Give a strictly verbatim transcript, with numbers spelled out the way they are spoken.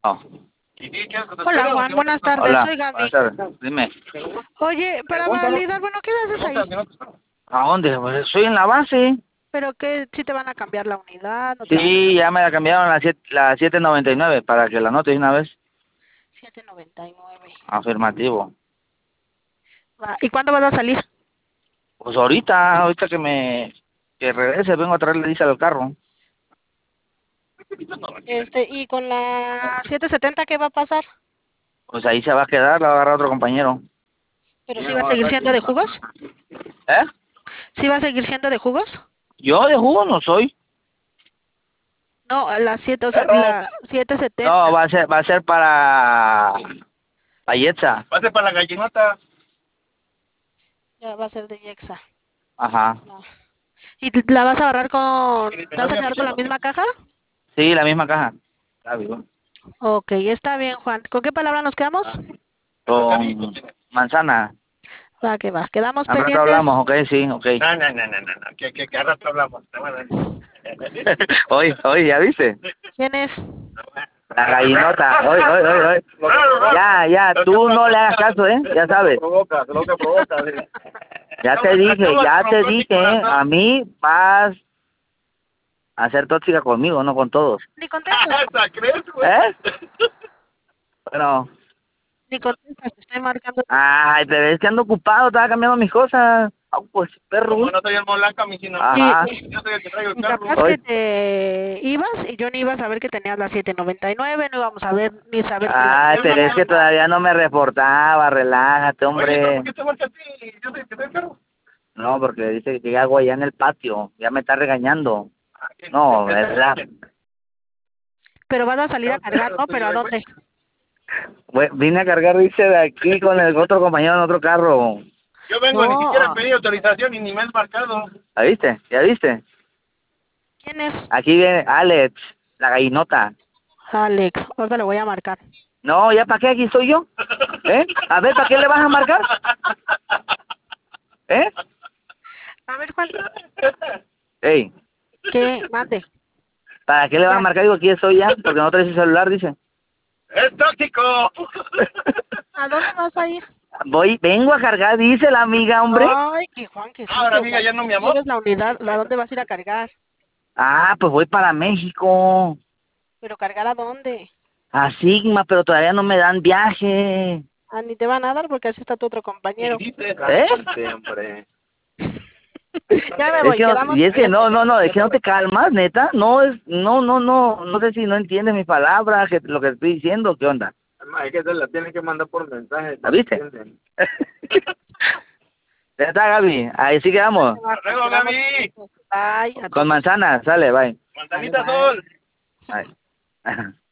¿Y qué quieres que te Hola espere o Juan, qué buenas onda? tardes, Hola, soy buenas Gaby. tardes. Dime. Oye, para Pregúntalo. validar, bueno, ¿qué haces ahí? Pregúntame, no te espero. ¿A dónde? Pues estoy en la base. ¿Pero qué? ¿Si te van a cambiar la unidad? ¿No te van a Sí, ya me la cambiaron a la siete, la siete noventa y nueve para que la anotes una vez. siete noventa y nueve. Afirmativo. Va, ¿y cuándo vas a salir? Pues ahorita, ahorita que me que regrese, vengo a traerle diésel al carro. Este, ¿y con la siete setenta qué va a pasar? Pues ahí se va a quedar, la va a agarrar otro compañero. ¿Pero sí va a seguir siendo de jugos? ¿Eh? ¿Sí va a seguir siendo de jugos? Yo de jugo no soy. No, la siete, o sea, Perro. la siete setenta. No, va a ser, va a ser para Payetza. Pase para la gallinota. Ya va a ser de Yexa. Ajá. No. ¿Y t- la vas a agarrar con... ¿Te vas a quedar con la misma caja? Sí, la misma caja. Está bien. Ok, está bien, Juan. ¿Con qué palabra nos quedamos? Con manzana. Va, que va. Quedamos Al rato pendientes. hablamos, ok, sí, ok. No, no, no, no, no, no. Que, que, que al rato hablamos. Te voy a dar. Oye, oye, ¿ya viste? ¿Quién es? La gallinota. Oye, oye, oye, oye. Ya, ya, tú no le hagas caso, ¿eh? Ya sabes. Provoca, lo que provoca. Sí. Ya te dije, ya te dije, ¿eh? A mí vas a ser tóxica conmigo, no con todos. Ni contestas. ¿Esa crees, güey? ¿Eh? Bueno, Ni contestas. Te estoy marcando. ay, pero es que ando ocupado, estaba cambiando mis cosas. Ah, pues, perro. Como no soy el molaca, mi sino. Ajá. Y, Yo soy el que traigo el y carro. capaz Oye. que te ibas y yo ni iba a saber que tenías la siete noventa y nueve. No íbamos a ver ni saber que la Ay, pero es que tenías. todavía no me reportaba, relájate, Oye, ¿pero hombre. por qué te marca a ti? Yo soy el que trae el carro. No, porque dice que llegué algo allá en el patio, ya me está regañando. No, ¿verdad? Pero vas a salir a cargar, ¿no? ¿Pero a dónde? Bueno, vine a cargar, dice, de aquí con el otro compañero en otro carro. Yo vengo, ni siquiera he No. pedido autorización y ni me has marcado. ¿La viste? ¿Ya viste? ¿Quién es? Aquí viene Alex, la gallinota. Alex. Ahorita le voy a marcar. No, ¿ya para qué aquí estoy yo? ¿Eh? A ver, ¿para qué le vas a marcar? ¿Eh? A ver, Juan. Ey, ¿Qué? Mande. ¿para qué le vas a marcar? Digo, aquí estoy ya, porque no traes el celular, dice. ¡Es tóxico! ¿A dónde vas a ir? Voy, vengo a cargar, dice la amiga, hombre. Ay, que Juan, que sí. Ahora, Que amiga, ya no, mi amor. lleves la unidad. ¿A dónde vas a ir a cargar? Ah, pues voy para México. ¿Pero cargar a dónde? A Sigma, pero todavía no me dan viaje. Ah, ni te van a dar porque así está tu otro compañero. ¿Eh? Siempre. Ya me Es voy, que no, quedamos y es que no, pendientes. no, no, es que no te calmas, neta. No, es, no, no, no, no sé si no entiendes mis palabras, que lo que estoy diciendo, ¿qué onda? Es que se la tienen que mandar por mensaje. ¿La viste? Ya está, Gaby, ahí sí quedamos. Luego, Quedamos Gaby. pendientes. Bye. Con manzana, sale, bye. Manzanita Bye, bye. Sol. Bye.